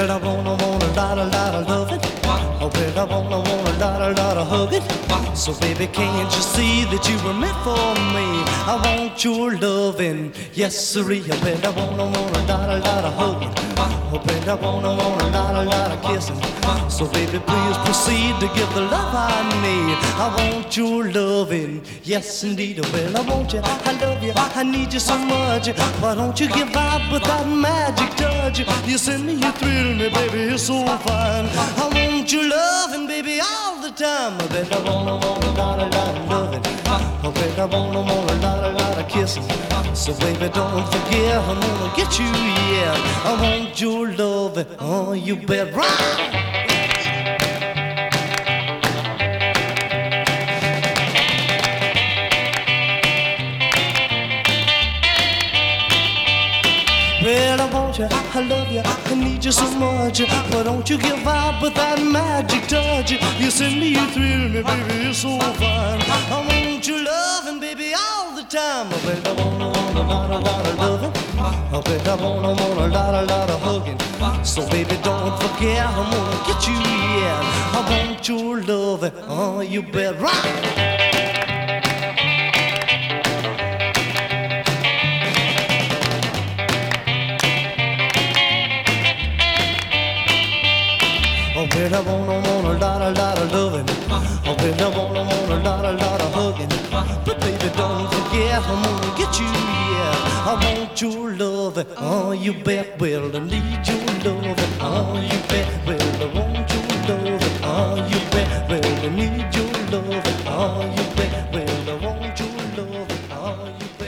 Well, I want a lot of loving. Oh, well, I want a lot of hugging. So, baby, can't you see that you were meant for me? I want your loving, yes, sirree. Well, I want a lot of hugging. Oh, well, I want a lot of kissing. So, baby, please proceed to give the love I need. I want your loving, yes, indeed. Well, I want you, I love you, I need you so much. Why don't you give out with that magic touch? You send me, you thrill me, baby, you're so fine. I want your loving, baby, all the time. I bet I want a lot of loving. I bet I want a lot of kissing. So baby, don't forget, I'm gonna get you, yeah. I want your loving, oh, you bet right. Well, I want you, I love you, I need you so much. Why don't you give out with that magic touch? You send me, you thrill me, baby, you're so fine. I want your loving, baby, all the time. Well, I want a lot of loving. I bet I want a lot of hugging. So baby, don't forget, I'm gonna get you, yeah. I want your loving, oh, you bet right. Oh, well, I want a lot of loving. Oh, well, I want a lot of hugging. But baby, don't forget, I'm gonna get you, yeah. I want your loving, oh, you bet. Well, I need your loving, oh, you bet. Well, I want your loving, oh, you bet. Well, I need your loving, oh, you bet. Well, I want your loving, oh, you bet.